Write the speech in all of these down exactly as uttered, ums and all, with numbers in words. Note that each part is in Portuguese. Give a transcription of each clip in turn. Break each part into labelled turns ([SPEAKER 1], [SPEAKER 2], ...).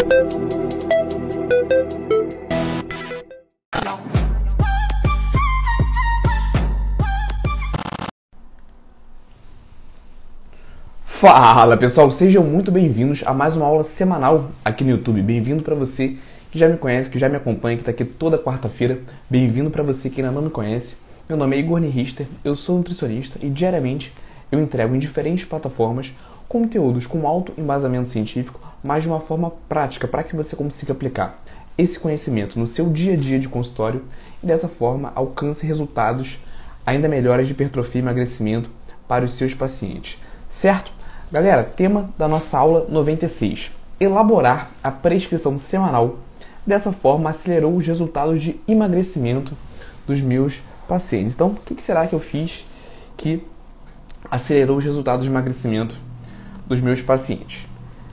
[SPEAKER 1] Fala pessoal, sejam muito bem-vindos a mais uma aula semanal aqui no YouTube. Bem-vindo para você que já me conhece, que já me acompanha, que está aqui toda quarta-feira. Bem-vindo para você que ainda não me conhece. Meu nome é Igor Nirister, eu sou nutricionista e diariamente eu entrego em diferentes plataformas conteúdos com alto embasamento científico, mas de uma forma prática para que você consiga aplicar esse conhecimento no seu dia a dia de consultório e dessa forma alcance resultados ainda melhores de hipertrofia e emagrecimento para os seus pacientes. Certo? Galera, tema da nossa aula noventa e seis. Elaborar a prescrição semanal. Dessa forma, acelerou os resultados de emagrecimento dos meus pacientes. Então, o que será que eu fiz que acelerou os resultados de emagrecimento dos meus pacientes?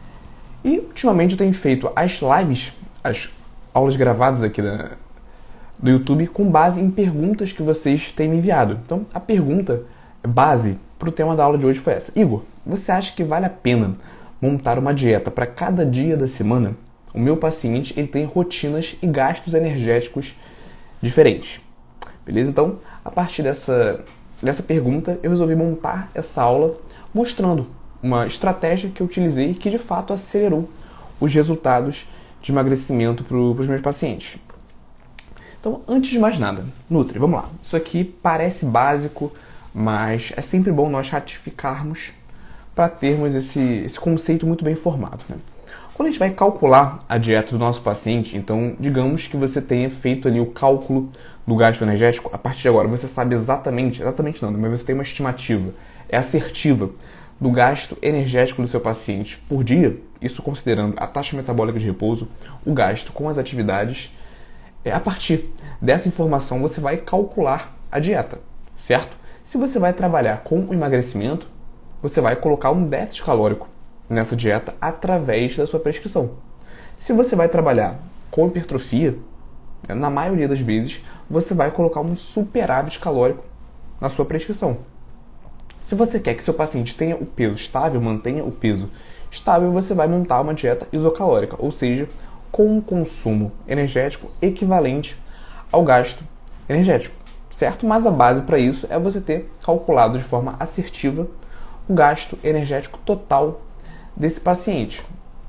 [SPEAKER 1] E, ultimamente, eu tenho feito as lives, as aulas gravadas aqui da, do YouTube, com base em perguntas que vocês têm me enviado. Então, a pergunta base para o tema da aula de hoje foi essa. Igor, você acha que vale a pena montar uma dieta para cada dia da semana? O meu paciente ele tem rotinas e gastos energéticos diferentes. Beleza? Então, a partir dessa, dessa pergunta, eu resolvi montar essa aula mostrando uma estratégia que eu utilizei e que de fato acelerou os resultados de emagrecimento para os meus pacientes. Então, antes de mais nada, Nutri, vamos lá. Isso aqui parece básico, mas é sempre bom nós ratificarmos para termos esse, esse conceito muito bem formado, né? Quando a gente vai calcular a dieta do nosso paciente, então digamos que você tenha feito ali o cálculo do gasto energético, a partir de agora você sabe exatamente, exatamente não, mas você tem uma estimativa, é assertiva, do gasto energético do seu paciente por dia, isso considerando a taxa metabólica de repouso, o gasto com as atividades. É, a partir dessa informação você vai calcular a dieta, certo? Se você vai trabalhar com o emagrecimento, você vai colocar um déficit calórico nessa dieta através da sua prescrição. Se você vai trabalhar com hipertrofia, na maioria das vezes, você vai colocar um superávit calórico na sua prescrição. Se você quer que seu paciente tenha o peso estável, mantenha o peso estável, você vai montar uma dieta isocalórica, ou seja, com um consumo energético equivalente ao gasto energético. Certo? Mas a base para isso é você ter calculado de forma assertiva o gasto energético total desse paciente.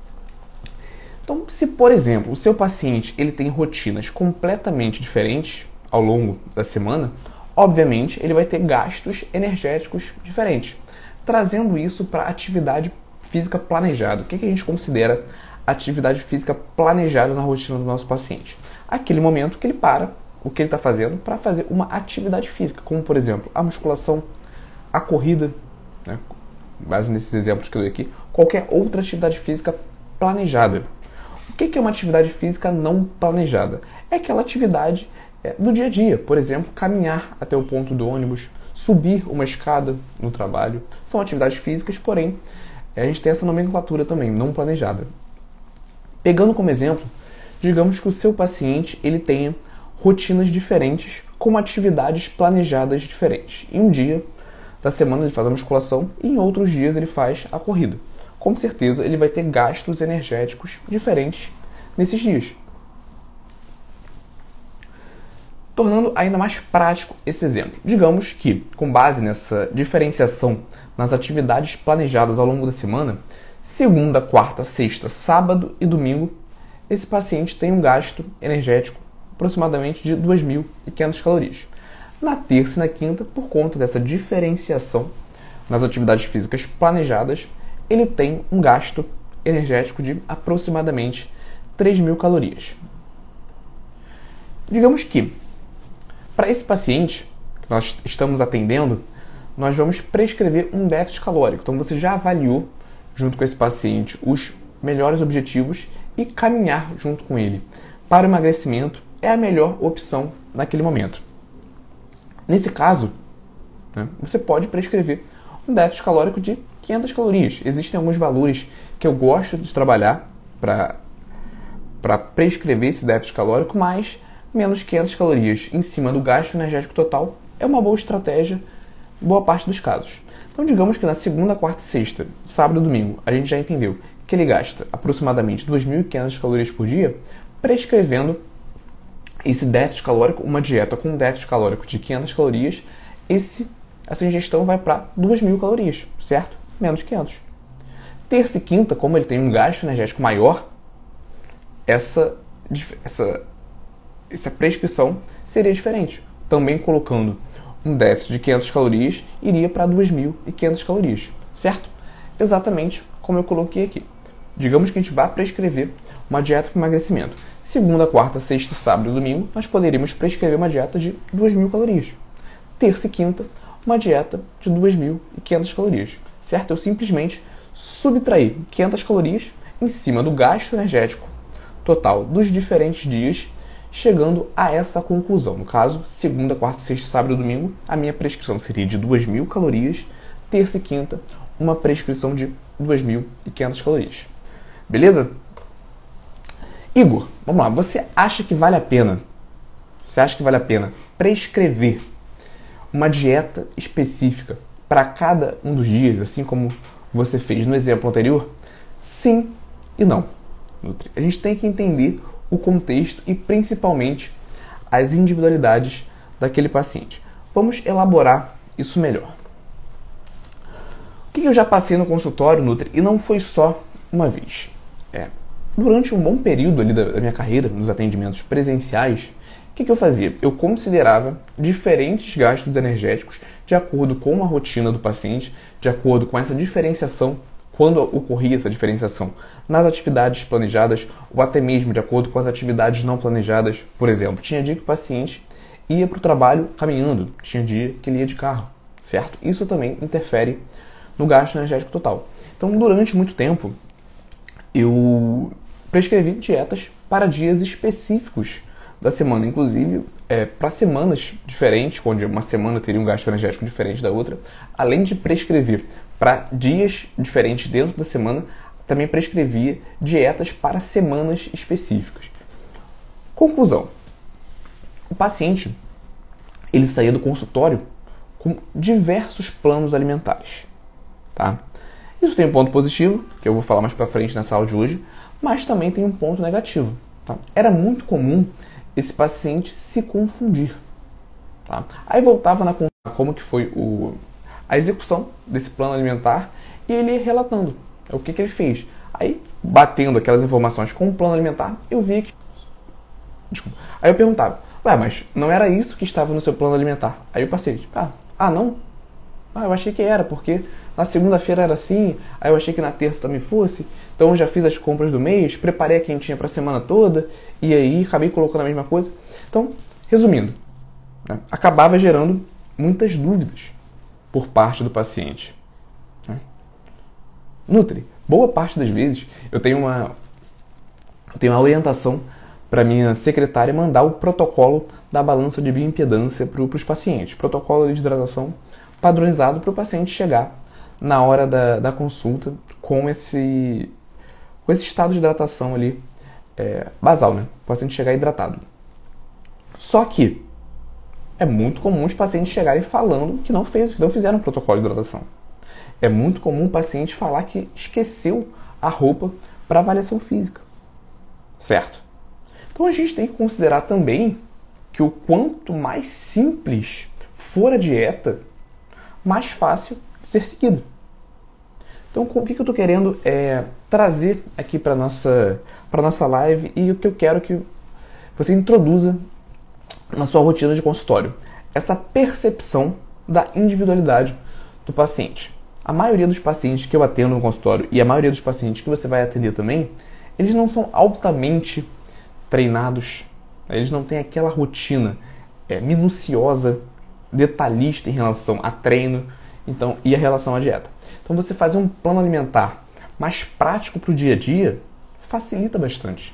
[SPEAKER 1] Então, se por exemplo, o seu paciente ele tem rotinas completamente diferentes ao longo da semana, obviamente ele vai ter gastos energéticos diferentes, trazendo isso para atividade física planejada. O que, que a gente considera atividade física planejada na rotina do nosso paciente? Aquele momento que ele para o que ele está fazendo para fazer uma atividade física, como por exemplo a musculação, a corrida, né, base nesses exemplos que eu dei aqui, qualquer outra atividade física planejada. O que é uma atividade física não planejada? É aquela atividade é, do dia a dia, por exemplo, caminhar até o ponto do ônibus, subir uma escada no trabalho, são atividades físicas, porém a gente tem essa nomenclatura também, não planejada. Pegando como exemplo, digamos que o seu paciente ele tenha rotinas diferentes com atividades planejadas diferentes. Em um dia da semana ele faz a musculação e em outros dias ele faz a corrida. Com certeza ele vai ter gastos energéticos diferentes nesses dias. Tornando ainda mais prático esse exemplo. Digamos que, com base nessa diferenciação nas atividades planejadas ao longo da semana, segunda, quarta, sexta, sábado e domingo, esse paciente tem um gasto energético aproximadamente de duas mil e quinhentas calorias. Na terça e na quinta, por conta dessa diferenciação nas atividades físicas planejadas, ele tem um gasto energético de aproximadamente três mil calorias. Digamos que, para esse paciente que nós estamos atendendo, nós vamos prescrever um déficit calórico. Então você já avaliou, junto com esse paciente, os melhores objetivos e caminhar junto com ele para o emagrecimento é a melhor opção naquele momento. Nesse caso, né, você pode prescrever um déficit calórico de quinhentas calorias. Existem alguns valores que eu gosto de trabalhar para para prescrever esse déficit calórico, mas menos quinhentas calorias em cima do gasto energético total é uma boa estratégia em boa parte dos casos. Então digamos que na segunda, quarta e sexta, sábado e domingo, a gente já entendeu que ele gasta aproximadamente duas mil e quinhentas calorias por dia, prescrevendo esse déficit calórico, uma dieta com déficit calórico de quinhentas calorias, esse, essa ingestão vai para duas mil calorias, certo? Menos quinhentas. Terça e quinta, como ele tem um gasto energético maior, essa, essa, essa prescrição seria diferente. Também colocando um déficit de quinhentas calorias, iria para duas mil e quinhentas calorias, certo? Exatamente como eu coloquei aqui. Digamos que a gente vai prescrever uma dieta para emagrecimento. Segunda, quarta, sexta, sábado e domingo, nós poderíamos prescrever uma dieta de duas mil calorias. Terça e quinta, uma dieta de duas mil e quinhentas calorias, certo? Eu simplesmente subtraí quinhentas calorias em cima do gasto energético total dos diferentes dias, chegando a essa conclusão. No caso, segunda, quarta, sexta, sábado e domingo, a minha prescrição seria de duas mil calorias, terça e quinta, uma prescrição de duas mil e quinhentas calorias. Beleza? Igor, vamos lá. Você acha que vale a pena? Você acha que vale a pena prescrever uma dieta específica para cada um dos dias, assim como você fez no exemplo anterior? Sim e não. A gente tem que entender o contexto e principalmente as individualidades daquele paciente. Vamos elaborar isso melhor. O que eu já passei no consultório, Nutri, e não foi só uma vez. É, durante um bom período ali da minha carreira, nos atendimentos presenciais, o que eu fazia? Eu considerava diferentes gastos energéticos de acordo com a rotina do paciente, de acordo com essa diferenciação, quando ocorria essa diferenciação nas atividades planejadas ou até mesmo de acordo com as atividades não planejadas. Por exemplo, tinha dia que o paciente ia para o trabalho caminhando, tinha dia que ele ia de carro, certo? Isso também interfere no gasto energético total. Então, durante muito tempo, eu prescrevi dietas para dias específicos da semana, inclusive é, para semanas diferentes, onde uma semana teria um gasto energético diferente da outra, além de prescrever para dias diferentes dentro da semana, também prescrevia dietas para semanas específicas. Conclusão: o paciente ele saía do consultório com diversos planos alimentares, tá? Isso tem um ponto positivo, que eu vou falar mais para frente nessa aula de hoje, mas também tem um ponto negativo, tá? Era muito comum esse paciente se confundir, tá? Aí voltava na como que foi o, a execução desse plano alimentar e ele ia relatando o que, que ele fez. Aí, batendo aquelas informações com o plano alimentar, eu vi que... Desculpa. Aí eu perguntava, ué, mas não era isso que estava no seu plano alimentar? Aí o paciente, ah, ah não? Ah, eu achei que era, porque na segunda-feira era assim, aí eu achei que na terça também fosse, então eu já fiz as compras do mês, preparei a quentinha para a semana toda, e aí acabei colocando a mesma coisa. Então, resumindo, né, acabava gerando muitas dúvidas por parte do paciente. Né? Nutri, boa parte das vezes eu tenho uma, eu tenho uma orientação para minha secretária mandar o protocolo da balança de bioimpedância para os pacientes, protocolo de hidratação padronizado para o paciente chegar na hora da, da consulta com esse, com esse estado de hidratação ali é, basal, né? O paciente chegar hidratado. Só que é muito comum os pacientes chegarem falando que não, fez, que não fizeram o protocolo de hidratação. É muito comum o paciente falar que esqueceu a roupa para avaliação física, certo? Então a gente tem que considerar também que o quanto mais simples for a dieta, mais fácil de ser seguido. Então, o que eu estou querendo é trazer aqui para a nossa, para nossa live e o que eu quero que você introduza na sua rotina de consultório. Essa percepção da individualidade do paciente. A maioria dos pacientes que eu atendo no consultório e a maioria dos pacientes que você vai atender também, eles não são altamente treinados, eles não têm aquela rotina é, minuciosa, detalhista em relação a treino então, e a relação à dieta. Então você fazer um plano alimentar mais prático para o dia a dia facilita bastante.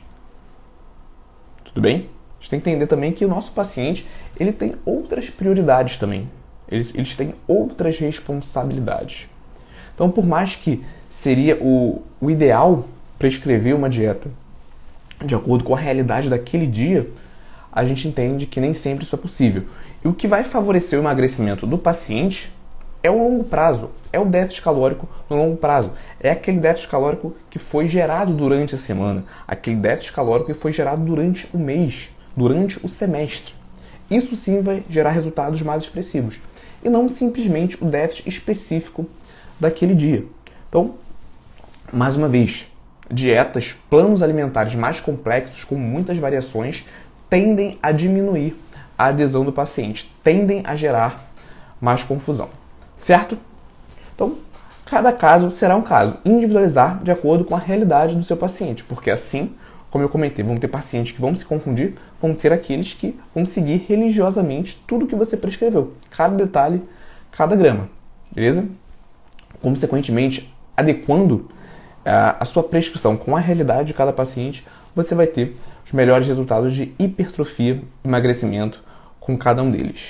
[SPEAKER 1] Tudo bem? A gente tem que entender também que o nosso paciente ele tem outras prioridades também. Eles, eles têm outras responsabilidades. Então, por mais que seria o, o ideal prescrever uma dieta de acordo com a realidade daquele dia, a gente entende que nem sempre isso é possível. E o que vai favorecer o emagrecimento do paciente é o longo prazo, é o déficit calórico no longo prazo. É aquele déficit calórico que foi gerado durante a semana, aquele déficit calórico que foi gerado durante o mês, durante o semestre. Isso sim vai gerar resultados mais expressivos, e não simplesmente o déficit específico daquele dia. Então, mais uma vez, dietas, planos alimentares mais complexos, com muitas variações, tendem a diminuir a adesão do paciente, tendem a gerar mais confusão, certo? Então, cada caso será um caso, individualizar de acordo com a realidade do seu paciente, porque assim, como eu comentei, vão ter pacientes que vão se confundir, vão ter aqueles que vão seguir religiosamente tudo que você prescreveu, cada detalhe, cada grama, beleza? Consequentemente, adequando a sua prescrição com a realidade de cada paciente, você vai ter os melhores resultados de hipertrofia e emagrecimento com cada um deles.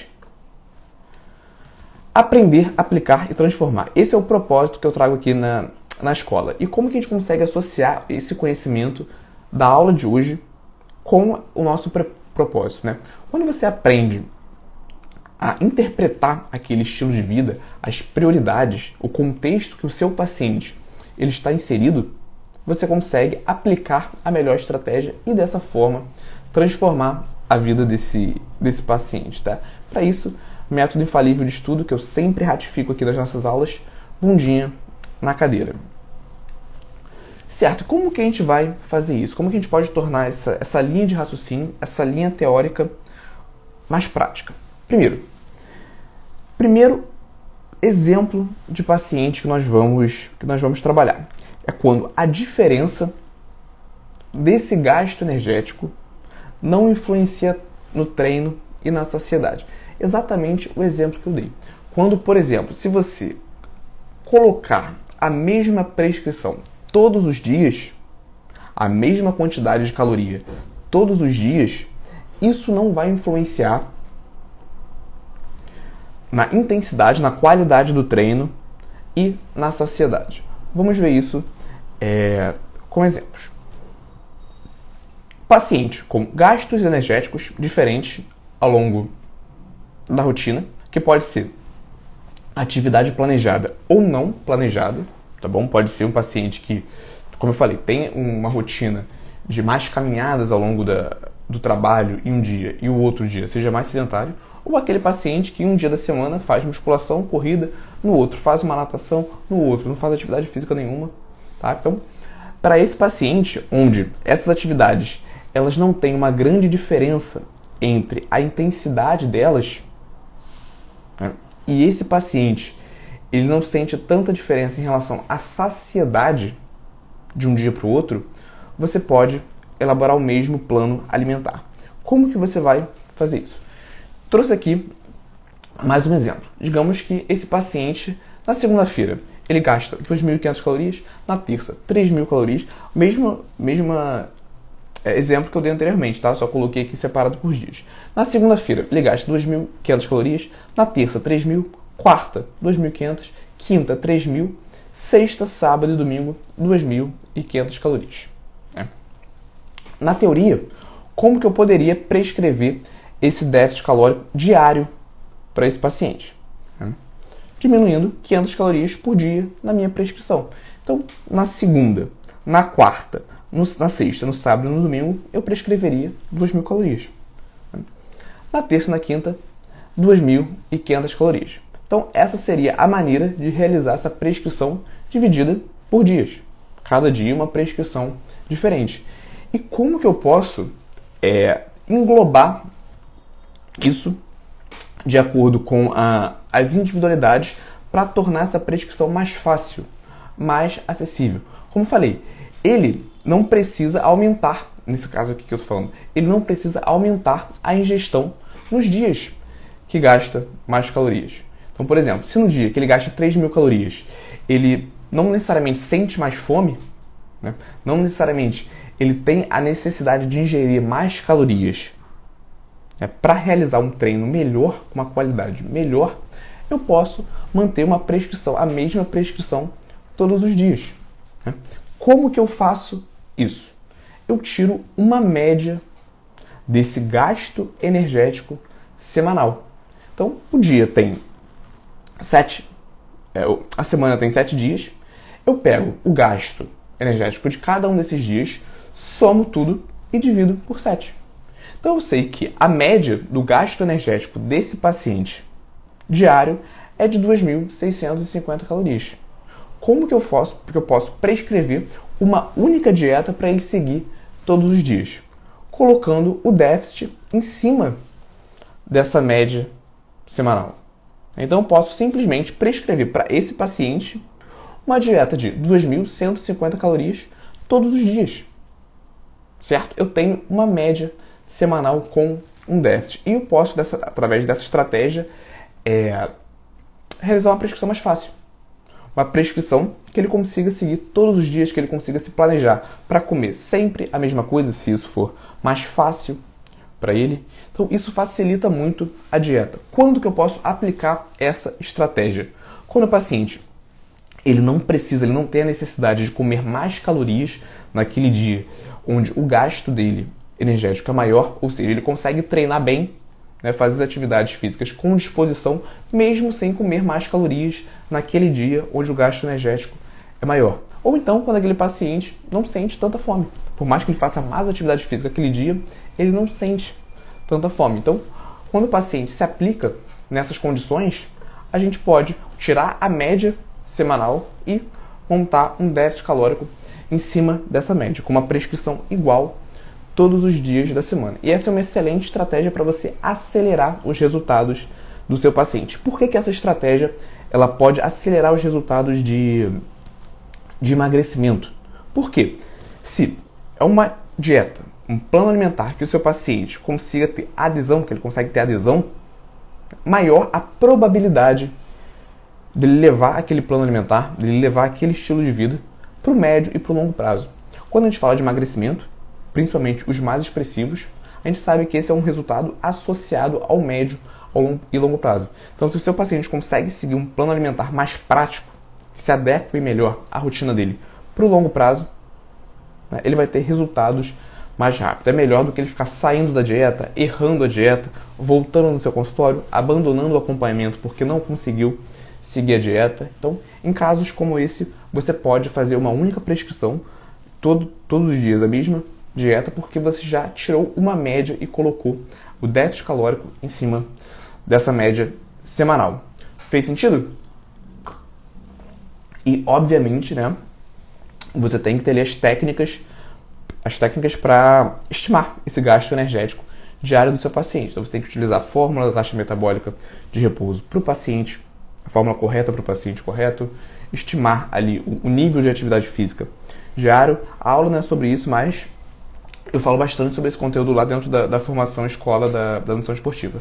[SPEAKER 1] Aprender, aplicar e transformar. Esse é o propósito que eu trago aqui na, na escola. E como que a gente consegue associar esse conhecimento da aula de hoje com o nosso propósito, né? Quando você aprende a interpretar aquele estilo de vida, as prioridades, o contexto que o seu paciente ele está inserido, você consegue aplicar a melhor estratégia e dessa forma transformar a vida desse, desse paciente, tá? Para isso, método infalível de estudo que eu sempre ratifico aqui nas nossas aulas, bundinha na cadeira. Certo, como que a gente vai fazer isso? Como que a gente pode tornar essa, essa linha de raciocínio, essa linha teórica mais prática? Primeiro, primeiro exemplo de paciente que nós vamos, que nós vamos trabalhar é quando a diferença desse gasto energético não influencia no treino e na saciedade. Exatamente o exemplo que eu dei. Quando, por exemplo, se você colocar a mesma prescrição todos os dias, a mesma quantidade de caloria todos os dias, isso não vai influenciar na intensidade, na qualidade do treino e na saciedade. Vamos ver isso é, com exemplos. Paciente com gastos energéticos diferentes ao longo da rotina, que pode ser atividade planejada ou não planejada, tá bom? Pode ser um paciente que, como eu falei, tem uma rotina de mais caminhadas ao longo da, do trabalho em um dia e o outro dia seja mais sedentário, ou aquele paciente que um dia da semana faz musculação, corrida, no outro faz uma natação, no outro não faz atividade física nenhuma, tá? Então, para esse paciente onde essas atividades elas não têm uma grande diferença entre a intensidade delas, né, e esse paciente ele não sente tanta diferença em relação à saciedade de um dia para o outro, você pode elaborar o mesmo plano alimentar. Como que você vai fazer isso? Trouxe aqui mais um exemplo. Digamos que esse paciente, na segunda-feira, ele gasta duas mil e quinhentas calorias, na terça, três mil calorias, mesmo, mesmo é, exemplo que eu dei anteriormente, tá? Só coloquei aqui separado por dias. Na segunda-feira, ele gasta duas mil e quinhentas calorias, na terça, três mil, quarta, duas mil e quinhentas, quinta, três mil, sexta, sábado e domingo, duas mil e quinhentas calorias. É. Na teoria, como que eu poderia prescrever esse déficit calórico diário para esse paciente? É. Diminuindo quinhentas calorias por dia na minha prescrição. Então, na segunda, na quarta, no, na sexta, no sábado e no domingo, eu prescreveria duas mil calorias. É. Na terça e na quinta, duas mil e quinhentas calorias. Então, essa seria a maneira de realizar essa prescrição dividida por dias. Cada dia uma prescrição diferente. E como que eu posso é, englobar isso de acordo com a, as individualidades para tornar essa prescrição mais fácil, mais acessível? Como eu falei, ele não precisa aumentar, nesse caso aqui que eu estou falando, ele não precisa aumentar a ingestão nos dias que gasta mais calorias. Então, por exemplo, se no dia que ele gasta três mil calorias, ele não necessariamente sente mais fome, né? Não necessariamente ele tem a necessidade de ingerir mais calorias, né, para realizar um treino melhor, com uma qualidade melhor, eu posso manter uma prescrição, a mesma prescrição todos os dias. Né? Como que eu faço isso? Eu tiro uma média desse gasto energético semanal. Então, o dia tem sete é, a semana tem sete dias, eu pego o gasto energético de cada um desses dias, somo tudo e divido por sete. Então eu sei que a média do gasto energético desse paciente diário é de duas mil seiscentas e cinquenta calorias. Como que eu posso, porque eu posso prescrever uma única dieta para ele seguir todos os dias? Colocando o déficit em cima dessa média semanal. Então eu posso simplesmente prescrever para esse paciente uma dieta de duas mil cento e cinquenta calorias todos os dias. Certo? Eu tenho uma média semanal com um déficit. E eu posso, dessa, através dessa estratégia, é, realizar uma prescrição mais fácil. Uma prescrição que ele consiga seguir todos os dias, que ele consiga se planejar para comer sempre a mesma coisa, se isso for mais fácil para ele. Então isso facilita muito a dieta. Quando que eu posso aplicar essa estratégia? Quando o paciente ele não precisa, ele não tem a necessidade de comer mais calorias naquele dia, onde o gasto dele energético é maior, ou seja, ele consegue treinar bem, né, fazer as atividades físicas com disposição, mesmo sem comer mais calorias naquele dia onde o gasto energético é maior. Ou então, quando aquele paciente não sente tanta fome. Por mais que ele faça mais atividade física aquele dia, ele não sente tanta fome. Então, quando o paciente se aplica nessas condições, a gente pode tirar a média semanal e montar um déficit calórico em cima dessa média, com uma prescrição igual todos os dias da semana. E essa é uma excelente estratégia para você acelerar os resultados do seu paciente. Por que que essa estratégia ela pode acelerar os resultados de, de emagrecimento? Por quê? Se é uma dieta, um plano alimentar que o seu paciente consiga ter adesão, que ele consegue ter adesão, maior a probabilidade dele levar aquele plano alimentar, dele levar aquele estilo de vida para o médio e para o longo prazo. Quando a gente fala de emagrecimento, principalmente os mais expressivos, a gente sabe que esse é um resultado associado ao médio ao longo e longo prazo. Então, se o seu paciente consegue seguir um plano alimentar mais prático, que se adeque melhor à rotina dele para o longo prazo, né, ele vai ter resultados mais rápido. É melhor do que ele ficar saindo da dieta, errando a dieta, voltando no seu consultório, abandonando o acompanhamento porque não conseguiu seguir a dieta. Então, em casos como esse, você pode fazer uma única prescrição todo, todos os dias, a mesma dieta, porque você já tirou uma média e colocou o déficit calórico em cima dessa média semanal. Fez sentido? E, obviamente, né, você tem que ter ali as técnicas, as técnicas para estimar esse gasto energético diário do seu paciente. Então, você tem que utilizar a fórmula da taxa metabólica de repouso para o paciente, a fórmula correta para o paciente correto, estimar ali o nível de atividade física diário. A aula não é sobre isso, mas eu falo bastante sobre esse conteúdo lá dentro da, da formação escola da, da nutrição esportiva.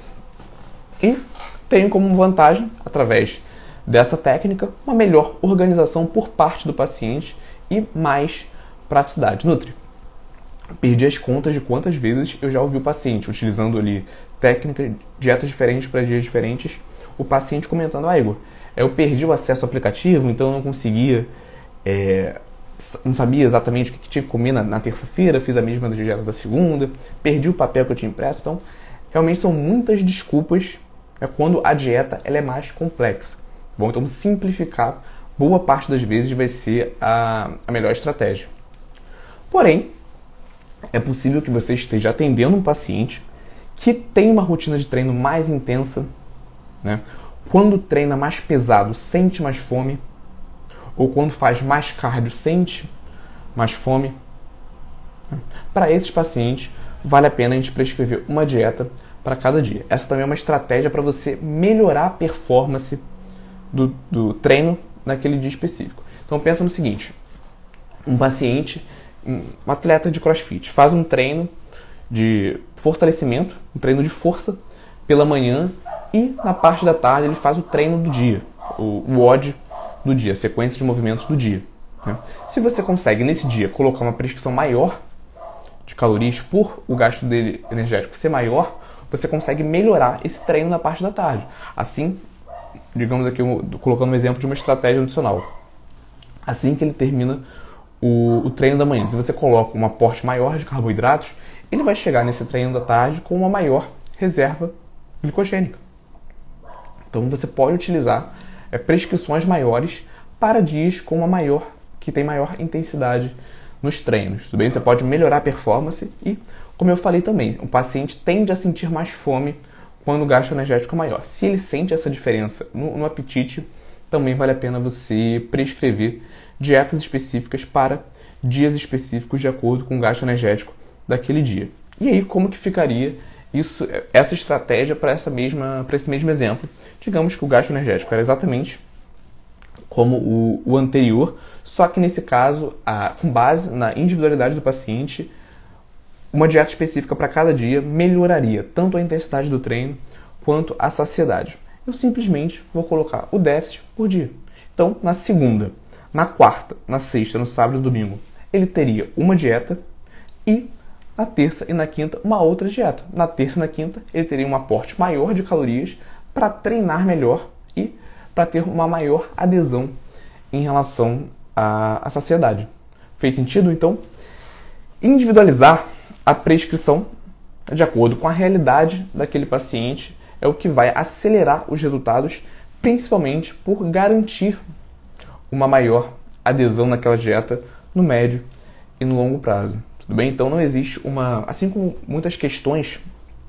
[SPEAKER 1] E tenho como vantagem, através dessa técnica, uma melhor organização por parte do paciente e mais praticidade. Nutri, perdi as contas de quantas vezes eu já ouvi o paciente utilizando ali técnicas, dietas diferentes para dias diferentes, o paciente comentando: ah, Igor, eu perdi o acesso ao aplicativo, então eu não conseguia, é, não sabia exatamente o que tinha que comer na, na terça-feira, fiz a mesma dieta da segunda, perdi o papel que eu tinha impresso. Então, realmente são muitas desculpas, né, quando a dieta ela é mais complexa. Bom, então simplificar, boa parte das vezes vai ser a, a melhor estratégia. Porém, é possível que você esteja atendendo um paciente que tem uma rotina de treino mais intensa, né? Quando treina mais pesado, sente mais fome, ou quando faz mais cardio, sente mais fome. Para esses pacientes, vale a pena a gente prescrever uma dieta para cada dia. Essa também é uma estratégia para você melhorar a performance do, do treino naquele dia específico. Então pensa no seguinte: um paciente, um atleta de CrossFit, faz um treino de fortalecimento, um treino de força pela manhã, e na parte da tarde ele faz o treino do dia, o, o W O D do dia, a sequência de movimentos do dia, né? Se você consegue nesse dia colocar uma prescrição maior de calorias por o gasto dele energético ser maior, você consegue melhorar esse treino na parte da tarde. Assim, digamos aqui, colocando um exemplo de uma estratégia nutricional. Assim que ele termina o, o treino da manhã, se você coloca um aporte maior de carboidratos, ele vai chegar nesse treino da tarde com uma maior reserva glicogênica. Então você pode utilizar é, prescrições maiores para dias com uma maior, que tem maior intensidade nos treinos. Tudo bem? Você pode melhorar a performance e, como eu falei também, o paciente tende a sentir mais fome quando o gasto energético é maior. Se ele sente essa diferença no, no apetite, também vale a pena você prescrever dietas específicas para dias específicos de acordo com o gasto energético daquele dia. E aí, como que ficaria isso, essa estratégia para essa mesma, para esse mesmo exemplo? Digamos que o gasto energético era exatamente como o, o anterior, só que nesse caso, a, com base na individualidade do paciente, uma dieta específica para cada dia melhoraria tanto a intensidade do treino quanto a saciedade. Eu simplesmente vou colocar o déficit por dia. Então, na segunda, na quarta, na sexta, no sábado e no domingo, ele teria uma dieta e na terça e na quinta uma outra dieta. Na terça e na quinta ele teria um aporte maior de calorias para treinar melhor e para ter uma maior adesão em relação à, à saciedade. Fez sentido? Então, individualizar a prescrição de acordo com a realidade daquele paciente é o que vai acelerar os resultados, principalmente por garantir uma maior adesão naquela dieta no médio e no longo prazo. Tudo bem? Então não existe uma... Assim como muitas questões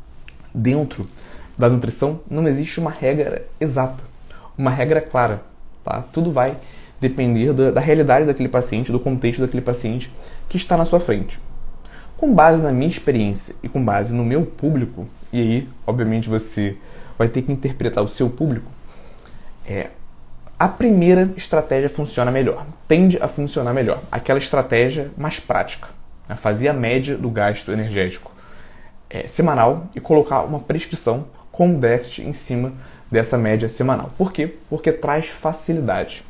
[SPEAKER 1] dentro da nutrição, não existe uma regra exata, uma regra clara. Tá? Tudo vai depender da, da realidade daquele paciente, do contexto daquele paciente que está na sua frente. Com base na minha experiência e com base no meu público, e aí, obviamente, você vai ter que interpretar o seu público, é, a primeira estratégia funciona melhor, tende a funcionar melhor. Aquela estratégia mais prática, né? Fazer a média do gasto energético é, semanal e colocar uma prescrição com déficit em cima dessa média semanal. Por quê? Porque traz facilidade.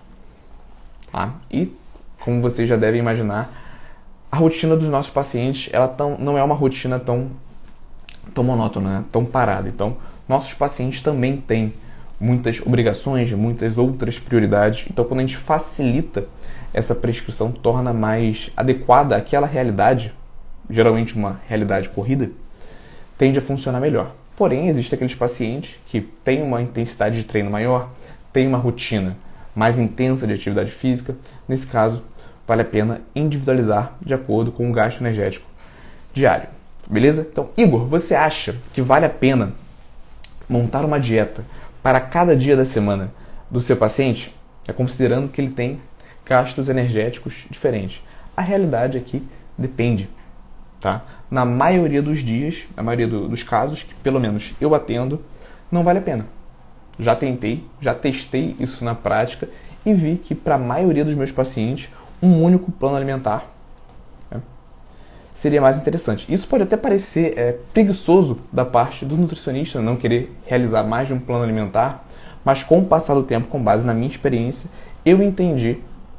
[SPEAKER 1] Tá? E, como vocês já devem imaginar, a rotina dos nossos pacientes ela tão, não é uma rotina tão, tão monótona, né? Tão parada. Então, nossos pacientes também têm muitas obrigações, muitas outras prioridades. Então, quando a gente facilita essa prescrição, torna mais adequada àquela realidade, geralmente uma realidade corrida, tende a funcionar melhor. Porém, existem aqueles pacientes que têm uma intensidade de treino maior, têm uma rotina mais intensa de atividade física. Nesse caso, vale a pena individualizar de acordo com o gasto energético diário. Beleza? Então, Igor, você acha que vale a pena montar uma dieta para cada dia da semana do seu paciente? É considerando que ele tem gastos energéticos diferentes. A realidade é que depende. Tá? Na maioria dos dias, na maioria do, dos casos, que pelo menos eu atendo, não vale a pena. Já tentei, já testei isso na prática e vi que para a maioria dos meus pacientes, um único plano alimentar, né, seria mais interessante. Isso pode até parecer é, preguiçoso da parte do nutricionista não querer realizar mais de um plano alimentar, mas com o passar do tempo, com base na minha experiência, eu entendi,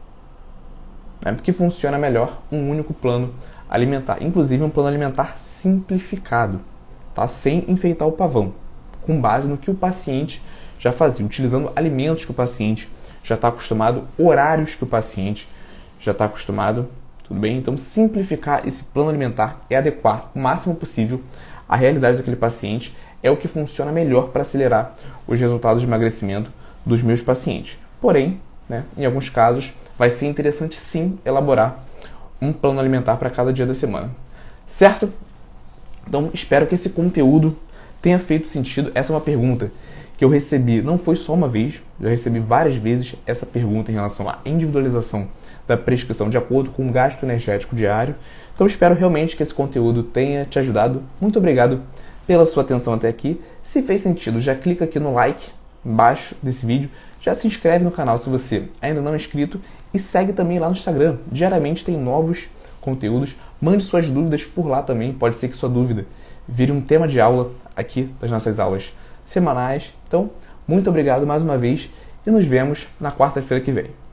[SPEAKER 1] né, que funciona melhor um único plano alimentar, inclusive um plano alimentar simplificado, tá? Sem enfeitar o pavão, com base no que o paciente já fazia, utilizando alimentos que o paciente já está acostumado, horários que o paciente já está acostumado, tudo bem? Então, simplificar esse plano alimentar é adequar o máximo possível à realidade daquele paciente, é o que funciona melhor para acelerar os resultados de emagrecimento dos meus pacientes. Porém, né, em alguns casos, vai ser interessante sim elaborar um plano alimentar para cada dia da semana. Certo? Então, espero que esse conteúdo tenha feito sentido. Essa é uma pergunta que eu recebi, não foi só uma vez, já recebi várias vezes essa pergunta em relação à individualização da prescrição de acordo com o gasto energético diário. Então, espero realmente que esse conteúdo tenha te ajudado. Muito obrigado pela sua atenção até aqui. Se fez sentido, já clica aqui no like embaixo desse vídeo, já se inscreve no canal se você ainda não é inscrito e segue também lá no Instagram. Diariamente tem novos conteúdos. Mande suas dúvidas por lá também. Pode ser que sua dúvida vire um tema de aula aqui das nossas aulas semanais. Então, muito obrigado mais uma vez e nos vemos na quarta-feira que vem.